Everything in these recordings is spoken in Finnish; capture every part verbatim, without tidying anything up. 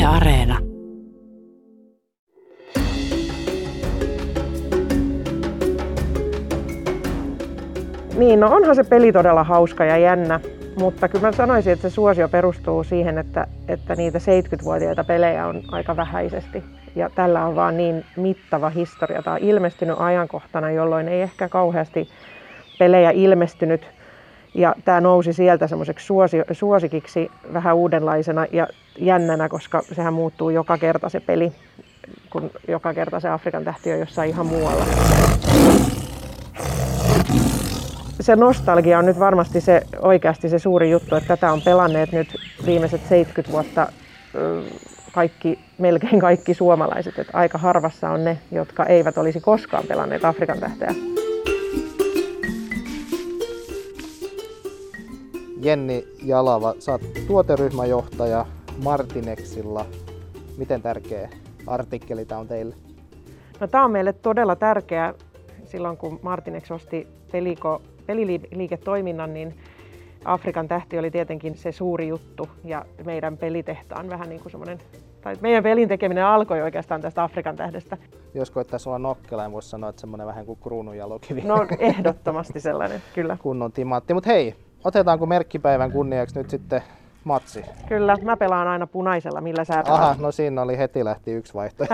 Areena. Niin, no onhan se peli todella hauska ja jännä, mutta kyllä mä sanoisin, että se suosio perustuu siihen, että, että niitä seitsemänkymmentävuotiaita pelejä on aika vähäisesti. Ja tällä on vaan niin mittava historia. Tämä on ilmestynyt ajankohtana, jolloin ei ehkä kauheasti pelejä ilmestynyt. Ja tämä nousi sieltä semmoiseksi suosi, suosikiksi vähän uudenlaisena ja jännänä, koska sehän muuttuu joka kerta se peli, kun joka kerta se Afrikan tähti on jossain ihan muualla. Se nostalgia on nyt varmasti se, oikeasti se suuri juttu, että tätä on pelanneet nyt viimeiset seitsemänkymmentä vuotta kaikki, melkein kaikki suomalaiset. Että aika harvassa on ne, jotka eivät olisi koskaan pelanneet Afrikan tähteä. Jenni Jalava, sä oot tuoteryhmäjohtaja Martinexilla. Miten tärkeä artikkeli tämä on teille? No, tämä on meille todella tärkeä. Silloin kun Martinex osti Peliko, peliliiketoiminnan, niin Afrikan tähti oli tietenkin se suuri juttu ja meidän pelitehtaan vähän niin kuin semmoinen, tai meidän pelin tekeminen alkoi oikeastaan tästä Afrikan tähdestä. Jos koettaisi olla nokkela, niin voisi sanoa, että semmoinen vähän kuin kruununjalokivi. No, ehdottomasti sellainen, kyllä. Kunnon timantti. Mutta hei, otetaanko merkkipäivän kunniaksi nyt sitten matsi? Kyllä, mä pelaan aina punaisella, millä sä pelaat. Aha, no siinä oli heti lähti yksi vaihtoehto.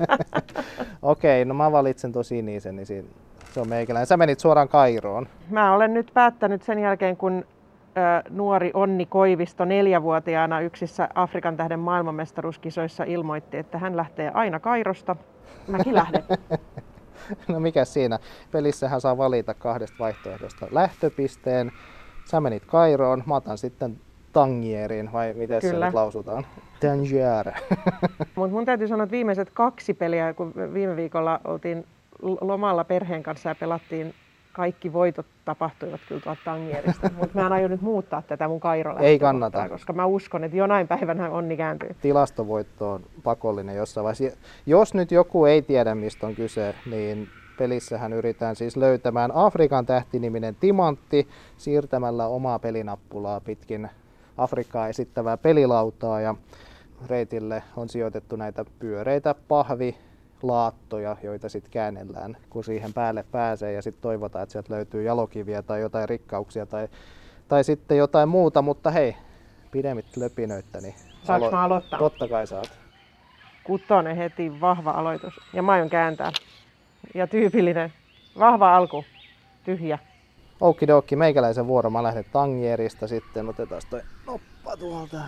Okei, no mä valitsen tuon sinisen, niin siinä, se on meikäläinen. Sä menit suoraan Kairoon. Mä olen nyt päättänyt sen jälkeen, kun ö, nuori Onni Koivisto neljävuotiaana yksissä Afrikan tähden maailmanmestaruuskisoissa ilmoitti, että hän lähtee aina Kairosta. Mäkin lähden. No mikä siinä? Pelissähän saa valita kahdesta vaihtoehdosta lähtöpisteen. Sä menit Kairoon, mä otan sitten Tangierin, vai miten se nyt lausutaan? Tangier. Mut mun täytyy sanoa, että viimeiset kaksi peliä, kun viime viikolla oltiin lomalla perheen kanssa ja pelattiin, kaikki voitot tapahtuivat kyllä tuolta Tangierista. Mutta mä en aio nyt muuttaa tätä mun Kairo Ei kannata. Koska mä uskon, että jonain päivänä Onni kääntyy. Tilastovoitto on pakollinen jossain vaiheessa. Jos nyt joku ei tiedä, mistä on kyse, niin pelissähän yritetään siis löytämään Afrikan tähti-niminen timantti siirtämällä omaa pelinappulaa pitkin Afrikkaa esittävää pelilautaa, ja reitille on sijoitettu näitä pyöreitä pahvilaattoja, joita sitten käännellään, kun siihen päälle pääsee, ja sitten toivotaan, että sieltä löytyy jalokiviä tai jotain rikkauksia tai, tai sitten jotain muuta, mutta hei, pidemmit löpinöitä, niin saanko alo- mä aloittaa? Totta kai saat. Kutonen heti, vahva aloitus ja mä aion kääntää. Ja tyypillinen, vahva alku, tyhjä. Okidoki, meikäläisen vuoro. Mä lähden Tangierista sitten. Otetaan toi noppa tuolta.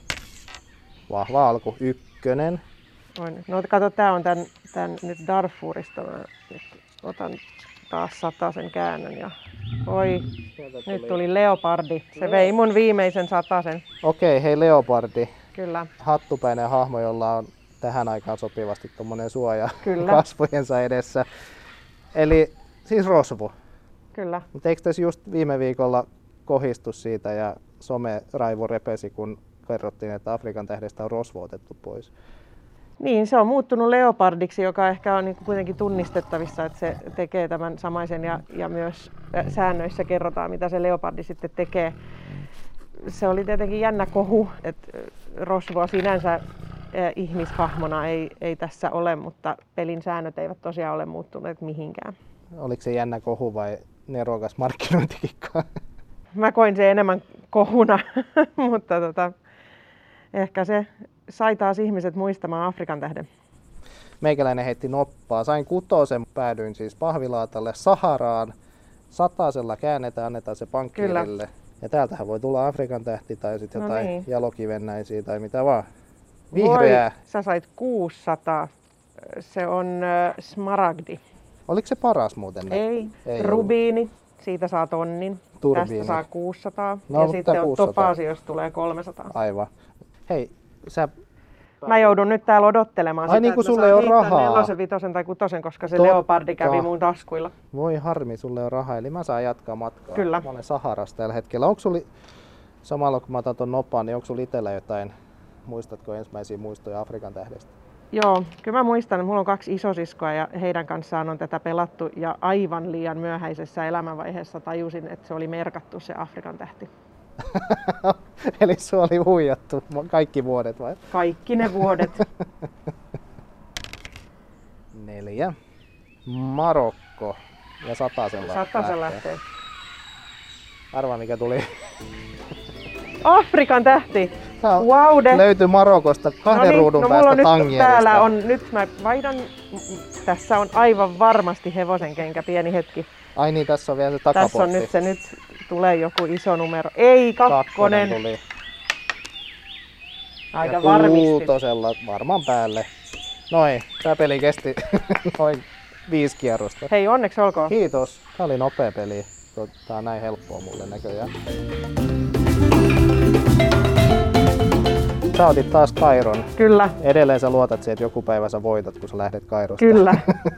Vahva alku, ykkönen. On. No kato, tää on tän, tän nyt Darfurista. Mä nyt otan taas satasen käännön ja oi, tuli. Nyt tuli leopardi. Se vei mun viimeisen satasen. Okei, hei leopardi. Kyllä. Hattupäinen hahmo, jolla on tähän aikaan sopivasti tommonen suoja Kyllä. kasvojensa edessä. Eli siis rosvo. Kyllä. Mutta eikö tässä just viime viikolla kohistus siitä ja some-raivo repesi, kun kerrottiin, että Afrikan tähdestä on rosvo otettu pois? Niin, se on muuttunut leopardiksi, joka ehkä on niin kuitenkin tunnistettavissa, että se tekee tämän samaisen ja, ja myös säännöissä kerrotaan, mitä se leopardi sitten tekee. Se oli tietenkin jännä kohu, että rosvoa sinänsä ihmishahmona ei, ei tässä ole, mutta pelin säännöt eivät tosiaan ole muuttuneet mihinkään. Oliko se jännä kohu vai nerokas markkinointikikka? Mä koin se enemmän kohuna, mutta tota, ehkä se sai taas ihmiset muistamaan Afrikan tähden. Meikäläinen heitti noppaa. Sain kutosen, päädyin siis pahvilaatalle Saharaan. Satasella käännetään, annetaan se pankkiirille. Ja täältähän voi tulla Afrikan tähti tai sitten no jotain niin. jalokivennäisiä tai mitä vaan. Vihreää. Voi, sä sait kuusisataa. Se on äh, smaragdi. Oliko se paras muuten? Ei, Ei rubiini. Ollut. Siitä saa tonnin. Turbiini. Tästä saa kuusisataa. No, ja sitten kuusisataa. topaasi, jos tulee kolmesataa. Aivan. Hei, sä... Mä joudun nyt täällä odottelemaan Ai sitä, niin kuin että sulle ei ole rahaa. nelosen, vitosen tai kutosen, koska se Totta. leopardi kävi mun taskuilla. Voi harmi, sulle on rahaa, eli mä saan jatkaa matkaa. Kyllä. Mä olen Saharassa tällä hetkellä. Onko sulla, samalla kun mä otan ton nopan, niin onko sulla itsellä jotain, muistatko ensimmäisiä muistoja Afrikan tähdestä? Joo, kyllä mä muistan, että mulla on kaksi isosiskoa ja heidän kanssaan on tätä pelattu ja aivan liian myöhäisessä elämänvaiheessa tajusin, että se oli merkattu se Afrikan tähti. Eli se oli huijattu kaikki vuodet vai? Kaikki ne vuodet. Neljä. Marokko. Ja satasella Satasella lähtee. lähtee. Arvaa mikä tuli. Afrikan tähti. Tää on- Waude. Löytyi Marokosta kahden Noniin, ruudun no mulla päästä on nyt Tangierista. täällä on, nyt mä vaihdan, tässä on aivan varmasti hevosen kenkä, pieni hetki. Ai niin, tässä on vielä se takapotti. Tässä on nyt se, nyt tulee joku iso numero. Ei, kakkonen. Kakkonen tuli. Aika ja varmisti. kuutosella varmaan päälle. Noin, tää peli kesti noin viisi kierrosta. Hei, onneksi olkoon. Kiitos. Tää oli nopea peli. Tää on näin helppoa mulle näköjään. Sä otit taas Kairon. Kyllä, Edelleen sä luotat siihen, että joku päivä sä voitat, kun sä lähdet Kairosta. kyllä.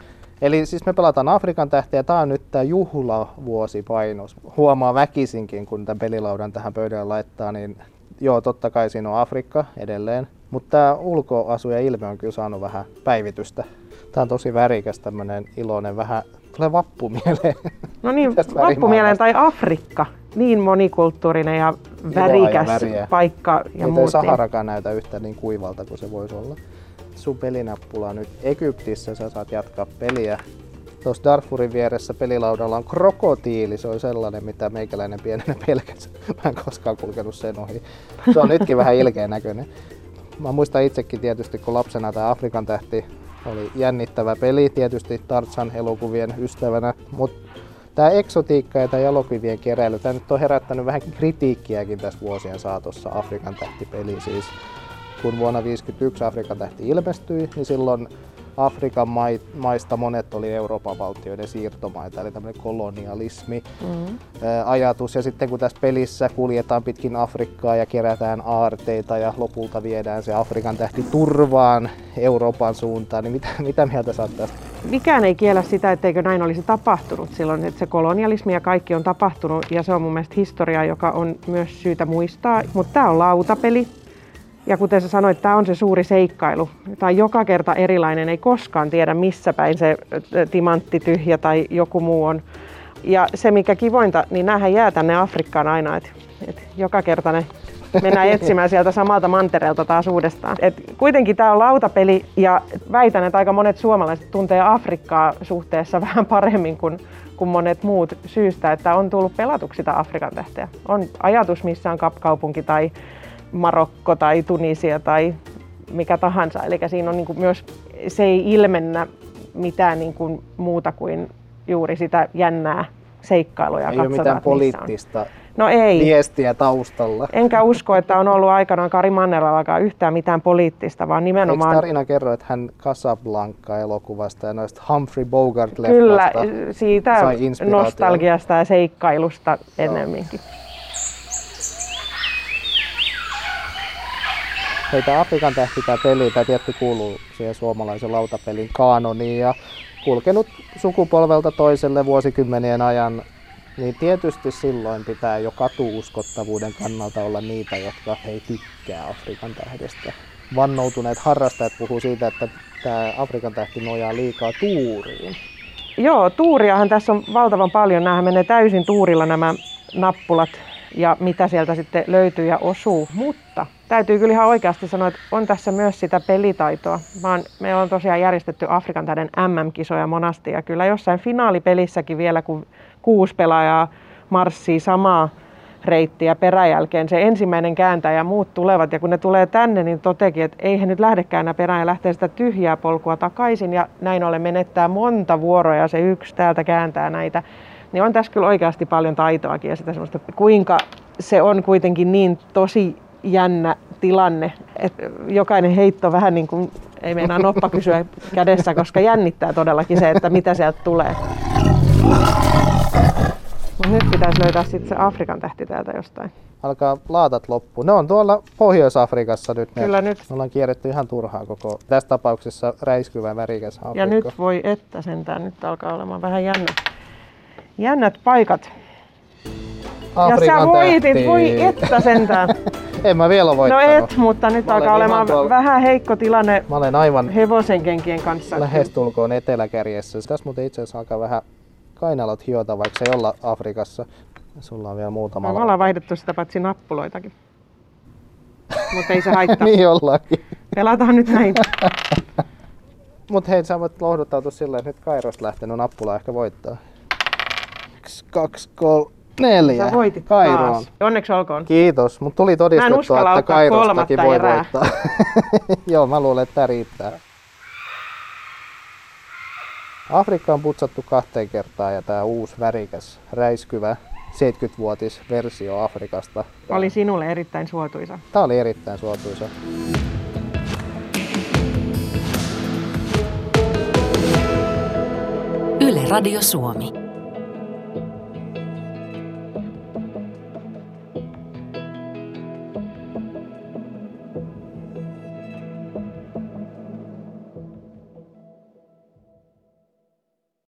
Eli siis me pelataan Afrikan tähtiä. Tää on nyt tää juhlavuosipainos. Huomaa väkisinkin, kun tämän pelilaudan tähän pöydälle laittaa, niin joo, totta kai siinä on Afrikka edelleen. Mutta tää ulkoasu ja ilme on kyllä saanut vähän päivitystä. Tää on tosi värikäs, tämmönen iloinen, vähän tulee vappu mieleen. No niin, Tästä vappumieleen tai Afrikka. Niin monikulttuurinen ja värikäs väriä. paikka ja Ei muut. Saharakaan näytä yhtä niin kuivalta kuin se voisi olla. Sun pelinappula on nyt Egyptissä, sä saat jatkaa peliä. Tuossa Darfurin vieressä pelilaudalla on krokotiili, se on sellainen mitä meikäläinen pienenä pelkäsi. Mä en koskaan kulkenut sen ohi. Se on nytkin vähän ilkeän näköinen. Mä muistan itsekin tietysti kun lapsena tää Afrikan tähti oli jännittävä peli, tietysti Tarzan elokuvien ystävänä. Mut tää eksotiikka ja tää elokuvien keräily, tää nyt on herättänyt vähän kritiikkiäkin tässä vuosien saatossa Afrikan tähti-peli siis. Kun vuonna tuhatyhdeksänsataaviisikymmentäyksi Afrikan tähti ilmestyi, niin silloin Afrikan maista monet oli Euroopan valtioiden siirtomaita, eli tämmöinen kolonialismi mm-hmm. ajatus. Ja sitten kun tässä pelissä kuljetaan pitkin Afrikkaa ja kerätään aarteita ja lopulta viedään se Afrikan tähti turvaan Euroopan suuntaan, niin mitä, mitä mieltä sä oot tästä? Mikään ei kiellä sitä, etteikö näin olisi tapahtunut silloin, että se kolonialismi ja kaikki on tapahtunut ja se on mun mielestä historiaa, joka on myös syytä muistaa. Mutta tää on lautapeli. Ja kuten sä sanoit, tämä on se suuri seikkailu. Tämä on joka kerta erilainen, ei koskaan tiedä missä päin se timantti tyhjä tai joku muu on. Ja se mikä kivointa, niin näähän jää tänne Afrikkaan aina. Et, et joka kerta ne mennään etsimään sieltä samalta mantereelta taas uudestaan. Et kuitenkin tämä on lautapeli ja väitän, että aika monet suomalaiset tuntee Afrikkaa suhteessa vähän paremmin kuin, kuin monet muut syystä, että on tullut pelatuksi sitä Afrikan tähteä. On ajatus, missä on Kapkaupunki tai Marokko tai Tunisia tai mikä tahansa. Eli siinä on niin kuin myös, se ei ilmennä mitään niin kuin muuta kuin juuri sitä jännää seikkailua. Ja ei ole mitään poliittista no ei. viestiä taustalla. Enkä usko, että on ollut aikanaan Kari Mannerallakaan yhtään mitään poliittista, vaan nimenomaan... Eikö tarina kerro, että hän Casablanca-elokuvasta ja noista Humphrey Bogart-leffasta Kyllä, siitä sai inspiraation? Nostalgiasta ja seikkailusta ennemminkin. Hei, tää Afrikan tähti, tää peli, tää tietty kuuluu siihen suomalaisen lautapelin kaanoniin ja kulkenut sukupolvelta toiselle vuosikymmenien ajan, niin tietysti silloin pitää jo katuuskottavuuden kannalta olla niitä, jotka ei tykkää Afrikan tähdestä. Vannoutuneet harrastajat puhuu siitä, että tää Afrikan tähti nojaa liikaa tuuriin. Joo, tuuriahan tässä on valtavan paljon. Nämähän menee täysin tuurilla nämä nappulat ja mitä sieltä sitten löytyy ja osuu, mutta täytyy kyllä ihan oikeasti sanoa, että on tässä myös sitä pelitaitoa. Vaan meillä on tosiaan järjestetty Afrikan tähden M M-kisoja monasti ja kyllä jossain finaalipelissäkin vielä, kun kuusi pelaajaa marssii samaa reittiä peräjälkeen, se ensimmäinen kääntäjä ja muut tulevat ja kun ne tulee tänne, niin totekin, että ei he nyt lähdekään enää perään ja lähtee sitä tyhjää polkua takaisin ja näin ollen menettää monta vuoroa ja se yksi täältä kääntää näitä. Niin on tässä kyllä oikeasti paljon taitoakin ja sitä semmoista, kuinka se on kuitenkin niin tosi jännä tilanne, että jokainen heitto vähän niin kuin, ei meinaa noppa kysyä kädessä, koska jännittää todellakin se, että mitä sieltä tulee. Mut nyt pitäisi löytää sitten se Afrikan tähti täältä jostain. Alkaa laatat loppu. Ne on tuolla Pohjois-Afrikassa nyt. Kyllä nyt. Me ollaan kierretty ihan turhaa koko, tässä tapauksessa räiskyvä värikäs Afrikka. Ja nyt voi että sentään, nyt alkaa olemaan vähän jännä. Jännät paikat. Afrikan ja sä voitit, tähti. Voi että sentään. En mä vielä voittanut. No et, mutta nyt mä alkaa olemaan tuolla... vähän heikko tilanne mä olen aivan hevosenkenkien kanssa. lähestulkoon eteläkärjessä. Tässä muuten itse asiassa alkaa vähän kainalot hiota, vaikka se ei olla Afrikassa. Sulla on vielä muutama. Me ollaan vaihdettu sitä paitsi nappuloitakin. Mutta ei se haittaa. Niin ollaankin. Pelataan nyt näin. Mut hei, sä voit lohduttautua silleen, että nyt Kairosta lähtenyt nappula ehkä voittaa. Yksi, kaksi, kolme, neljä. Sä voitit Kairoon. taas. Onneksi olkoon. Kiitos, mut tuli todistettua, että Kairostakin voi erää. voittaa. Joo, mä luulen, että tää riittää. Afrikka on putsattu kahteen kertaan ja tää uusi värikäs, räiskyvä seitsemänkymmenvuotis versio Afrikasta. Oli sinulle erittäin suotuisa. Tää oli erittäin suotuisa. Yle Radio Suomi.